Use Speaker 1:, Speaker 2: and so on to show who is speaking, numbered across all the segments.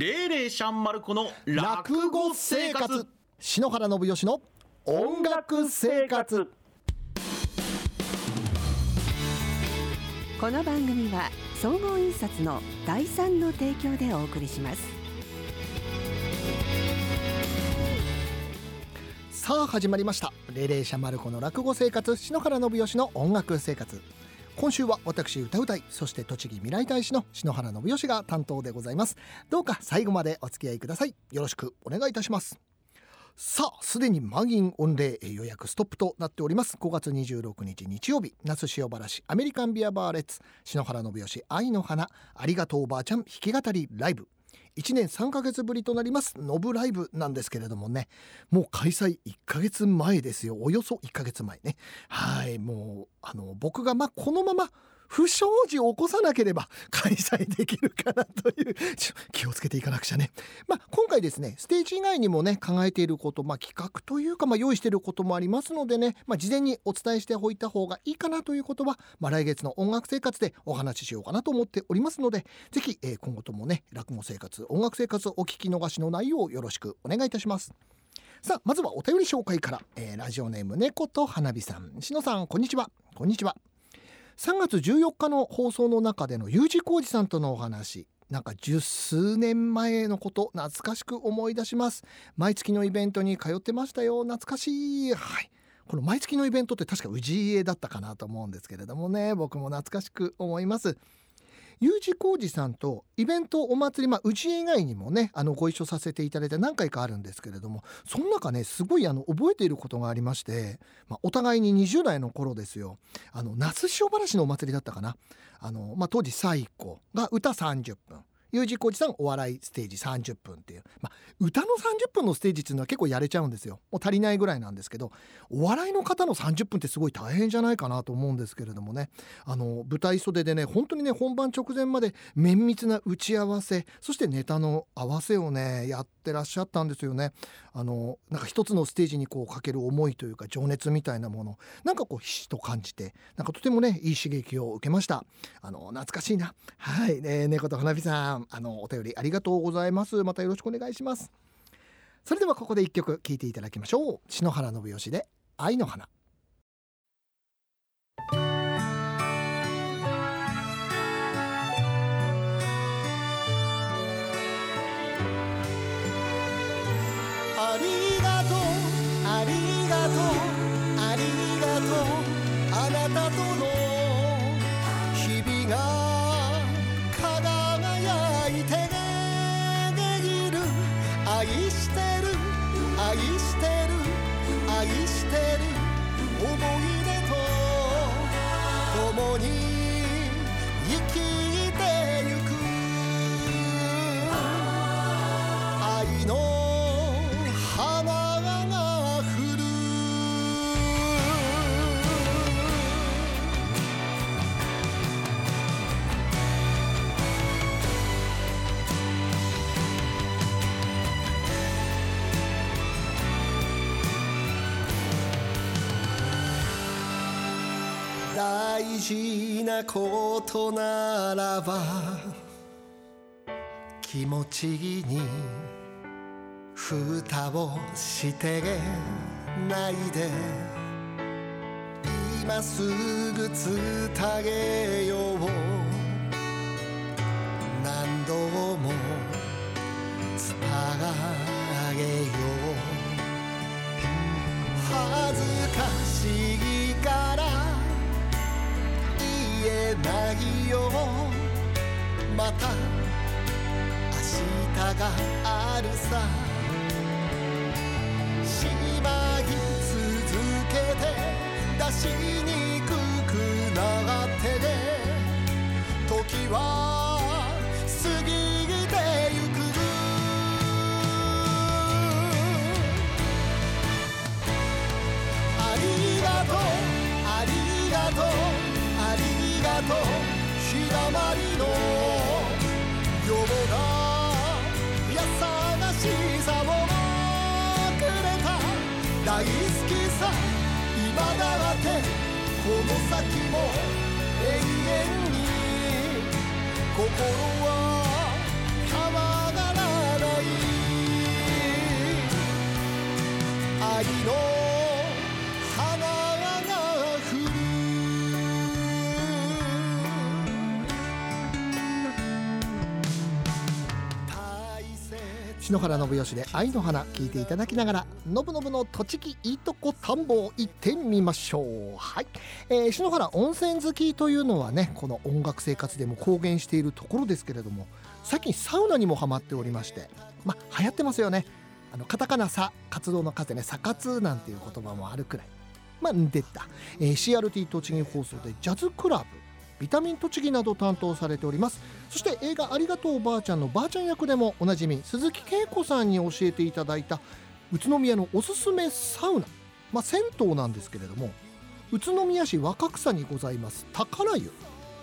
Speaker 1: レイレイシャンマルコの落語生活。
Speaker 2: 篠原信義の音楽生活。
Speaker 3: この番組は総合印刷の第三の提供でお送りします。
Speaker 2: さあ始まりました、レイレイシャンマルコの落語生活、篠原信義の音楽生活。今週は私歌うたい、そして栃木未来大使の篠原信義が担当でございます。どうか最後までお付き合いください。よろしくお願いいたします。さあすでに満員御礼、予約ストップとなっております。5月26日日曜日、那須塩原市アメリカンビアバーレッツ篠原信義愛の花ありがとうおばあちゃん弾き語りライブ、1年3ヶ月ぶりとなりますノブライブなんですけれどもね、もう開催1ヶ月前ですよ。およそ1ヶ月前ね。はい、もう僕がこのまま不祥事を起こさなければ開催できるかなという気をつけていかなくちゃね。今回ですね、ステージ以外にもね考えていること、企画というか用意していることもありますのでね、事前にお伝えしておいた方がいいかなということは、来月の音楽生活でお話ししようかなと思っておりますので、ぜひ、今後ともね落語生活音楽生活をお聞き逃しのないようよろしくお願いいたします。さあまずはお便り紹介から、ラジオネーム猫と花火さん。篠さんこんにちは。こんにちは。3月14日の放送の中での U 字工事さんとのお話、十数年前のこと懐かしく思い出します。毎月のイベントに通ってましたよ。懐かしい。はい、この毎月のイベントって確か氏家だったかなと思うんですけれどもね、僕も懐かしく思います。U 字工事さんとイベントお祭り、氏家以外にもねご一緒させていただいて何回かあるんですけれども、その中ねすごい覚えていることがありまして、お互いに20代の頃ですよ。那須塩原市のお祭りだったかな。当時最古が歌30分、U 字工事さんお笑いステージ30分っていう、歌の30分のステージっていうのは結構やれちゃうんですよ。もう足りないぐらいなんですけど、お笑いの方の30分ってすごい大変じゃないかなと思うんですけれどもね、舞台袖でね本当にね本番直前まで綿密な打ち合わせ、そしてネタの合わせをねやってらっしゃったんですよね。一つのステージにかける思いというか情熱みたいなもの、ひしと感じて、とてもねいい刺激を受けました。懐かしいな。はい、猫と花火さんお便りありがとうございます。またよろしくお願いします。それではここで一曲聴いていただきましょう。篠原信義で愛の花。
Speaker 4: ありがとうありがとうありがとう、あなたとの日々が輝いている。愛してる愛してる愛してる思い出と共に生きてゆく。愛の花が降る。大事なことならば気持ちに蓋をしてないで、今すぐ伝えよう。何度も伝えよう。恥ずかしいから言えないよ。また明日があるさ。しまい続けて出しにくくなってね、時は過ぎてゆく。ありがとうありがとうありがとう、日だまりのような優しさをくれた。大好きさ今だってこの先も永遠に心は変わらない。
Speaker 2: 篠原信義で愛の花聞いていただきながら、のぶのぶの栃木いいとこ田んぼ行ってみましょう。はい、篠原温泉好きというのはね、この音楽生活でも公言しているところですけれども、最近サウナにもハマっておりまして、流行ってますよね。カタカナサ、活動の数でね、サ活なんていう言葉もあるくらい出た、CRT 栃木放送でジャズクラブ、ビタミン栃木など担当されております。そして映画ありがとうばあちゃんのばあちゃん役でもおなじみ鈴木恵子さんに教えていただいた宇都宮のおすすめサウナ、銭湯なんですけれども、宇都宮市若草にございます宝湯、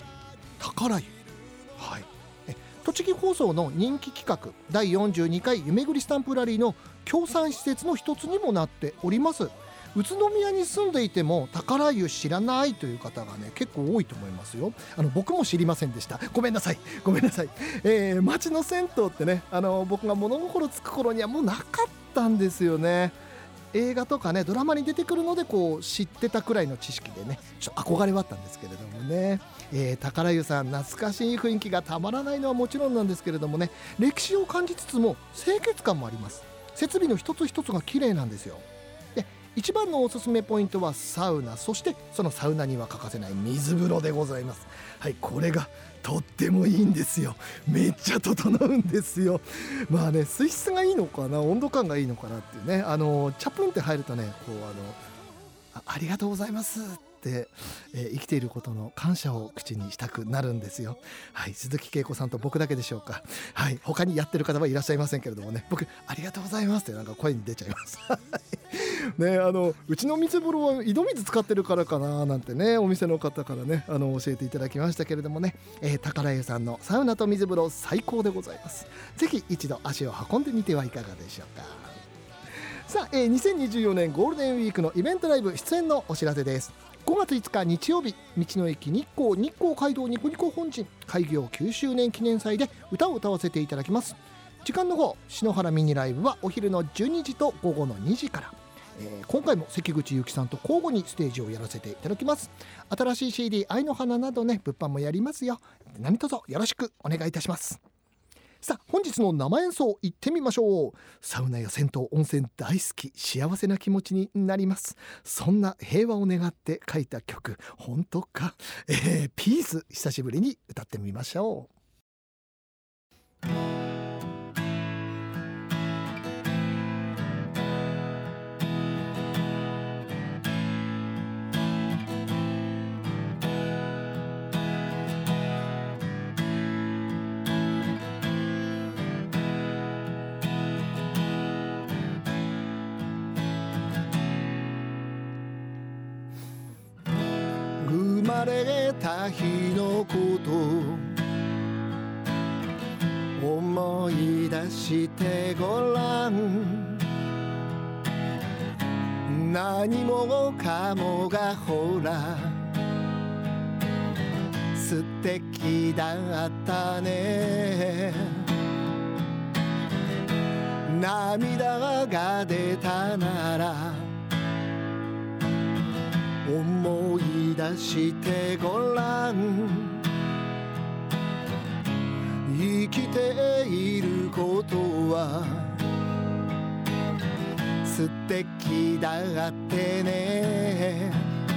Speaker 2: はい、栃木放送の人気企画第42回夢ぐりスタンプラリーの協賛施設の一つにもなっております。宇都宮に住んでいても宝湯知らないという方がね、結構多いと思いますよ。僕も知りませんでした。ごめんなさい、町の銭湯ってね、僕が物心つく頃にはもうなかったんですよね。映画とかね、ドラマに出てくるので知ってたくらいの知識でね、ちょっと憧れはあったんですけれどもね、宝湯さん、懐かしい雰囲気がたまらないのはもちろんなんですけれどもね、歴史を感じつつも清潔感もあります。設備の一つ一つが綺麗なんですよ。で、一番のおすすめポイントはサウナ、そしてそのサウナには欠かせない水風呂でございます。はい、これがとってもいいんですよ。めっちゃ整うんですよ。水質がいいのかな、温度感がいいのかなっていうね、チャプンって入るとね、ありがとうございますって生きていることの感謝を口にしたくなるんですよ。はい、鈴木恵子さんと僕だけでしょうか。はい、他にやってる方はいらっしゃいませんけれどもね、僕ありがとうございますってなんか声に出ちゃいますね、うちの水風呂は井戸水使ってるからかななんてね、お店の方からね教えていただきましたけれどもね、宝湯さんのサウナと水風呂最高でございます。ぜひ一度足を運んでみてはいかがでしょうか。さあ、2024年ゴールデンウィークのイベントライブ出演のお知らせです。5月5日日曜日、道の駅日光街道ニコニコ本陣開業9周年記念祭で歌を歌わせていただきます。時間の方、篠原ミニライブはお昼の12時と午後の2時から、今回も関口ゆきさんと交互にステージをやらせていただきます。新しい CD 愛の花などね、物販もやりますよ。何卒よろしくお願いいたします。さあ、本日の生演奏行ってみましょう。サウナや銭湯、温泉大好き、幸せな気持ちになります。そんな平和を願って書いた曲、本当か、ピース、久しぶりに歌ってみましょう。生まれた日のこと思い出してごらん。何もかもがほら素敵だったね。涙が出たなら思い出してごらん。生きていることは素敵だってね。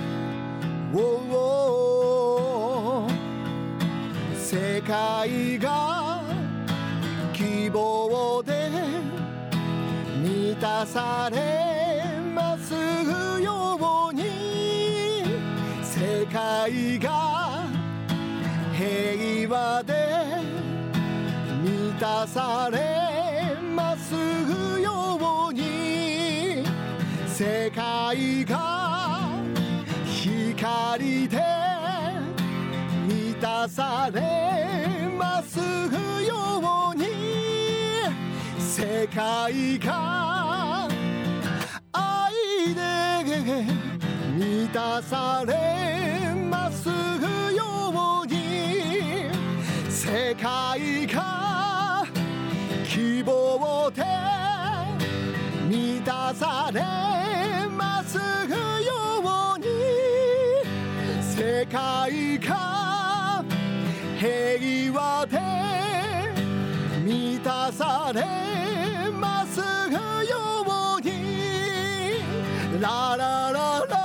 Speaker 2: 世界が希望で満たされますように、世界が平和で満たされますように、世界が光で満たされますように、世界が愛で満たされますように、世界が希望で満たされますように、世界が平和で満たされ
Speaker 4: ますようにララララ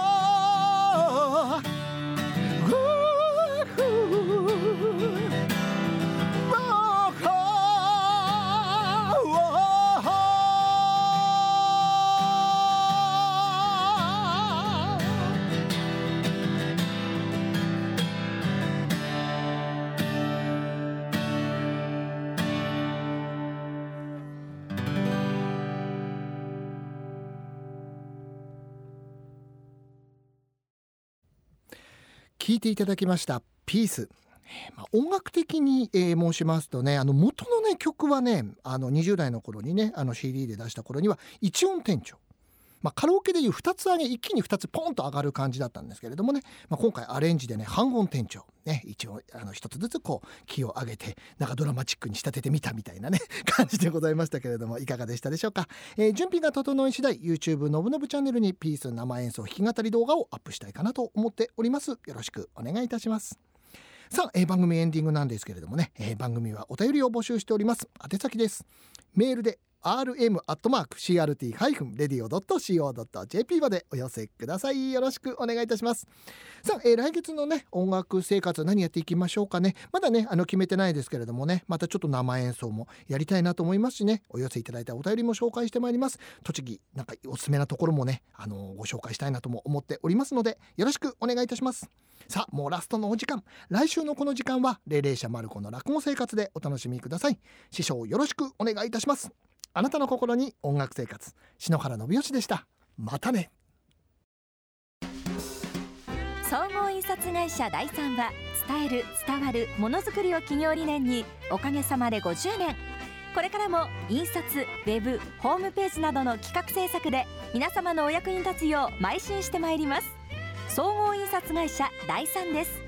Speaker 2: 聴いていただきましたピース。音楽的に、申しますとね、元のね曲はね20代の頃にねCD で出した頃には一音転調、カラオケでいう2つ上げ一気に2つポンと上がる感じだったんですけれどもね、今回アレンジでね半音転調ね、一応一つずつこうキーを上げてなんかドラマチックに仕立ててみたみたいなね感じでございましたけれども、いかがでしたでしょうか。準備が整い次第 YouTube のぶのぶチャンネルにピース生演奏弾き語り動画をアップしたいかなと思っております。よろしくお願いいたします。さあ、番組エンディングなんですけれどもね、番組はお便りを募集しております。宛先です。メールでrm@crt-radio.co.jp までお寄せください。よろしくお願いいたします。さあ、来月のね音楽生活何やっていきましょうかね。まだね決めてないですけれどもね、またちょっと生演奏もやりたいなと思いますしね、お寄せいただいたお便りも紹介してまいります。栃木なんかおすすめなところもねご紹介したいなとも思っておりますので、よろしくお願いいたします。さあ、もうラストのお時間。来週のこの時間は霊々者マルコの落語生活でお楽しみください。師匠よろしくお願いいたします。あなたの心に音楽生活、篠原信義でした。またね。
Speaker 5: 総合印刷会社第三は伝える伝わるものづくりを企業理念におかげさまで50年。これからも印刷、ウェブ、ホームページなどの企画制作で皆様のお役に立つよう邁進してまいります。総合印刷会社第三です。